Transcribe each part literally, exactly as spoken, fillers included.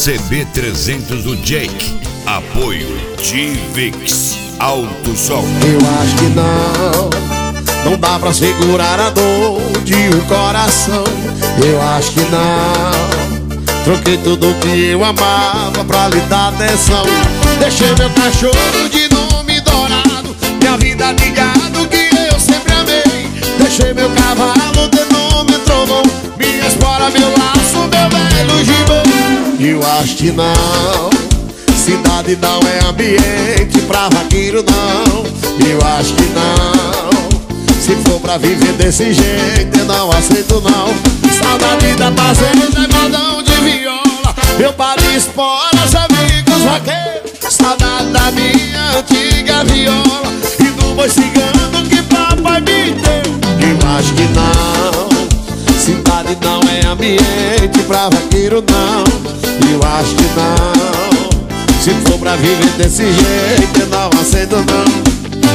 C B trezentos do Jake. Apoio Divix Alto Som. Eu acho que não, não dá pra segurar a dor de um coração. Eu acho que não, troquei tudo que eu amava pra lhe dar atenção. Deixei meu cachorro de nome dourado, minha vida de gado que eu sempre amei. Deixei meu cavalo de nome trovão, minha espora, meu laço, meu velho gibão. Eu acho que não, cidade não é ambiente pra vaqueiro não. Eu acho que não, se for pra viver desse jeito eu não aceito não. Saudade da fazenda é modão de viola, meu paro esporas, amigos vaqueiros. Saudade da minha antiga viola e do boi cigano que papai me deu. Eu acho que não, cidade não é ambiente pra vaqueiro não. Eu acho que não, se for pra viver desse jeito eu não aceito não.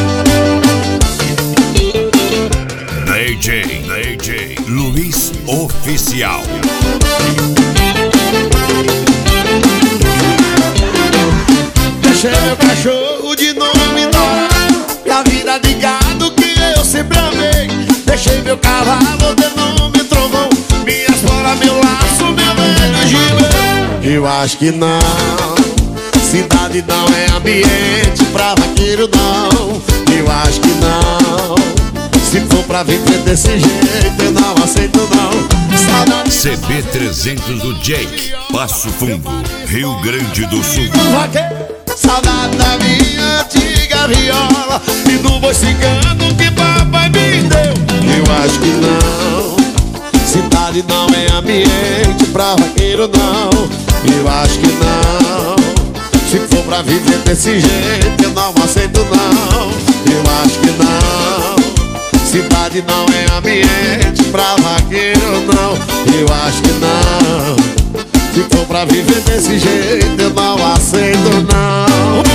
D J, D J Luiz Oficial. Deixei meu cachorro de nome dourado, minha vida de gado que eu sempre amei. Deixei meu cavalo de nome trovão, minha espora, meu laço, meu velho gibão. Eu acho que não, cidade não é ambiente pra vaqueiro não. Eu acho que não, se for pra viver desse jeito eu não aceito não. Saudade C B trezentos do Jake, Passo Fundo, Rio Grande do Sul. Saudade da minha antiga viola e do boi cigano que papai me deu. Eu acho que não, cidade não é ambiente pra vaqueiro não. Eu acho que não, se for pra viver desse jeito eu não aceito não. Eu acho que não, cidade não é ambiente pra vaqueiro não. Eu acho que não, se for pra viver desse jeito eu não aceito não.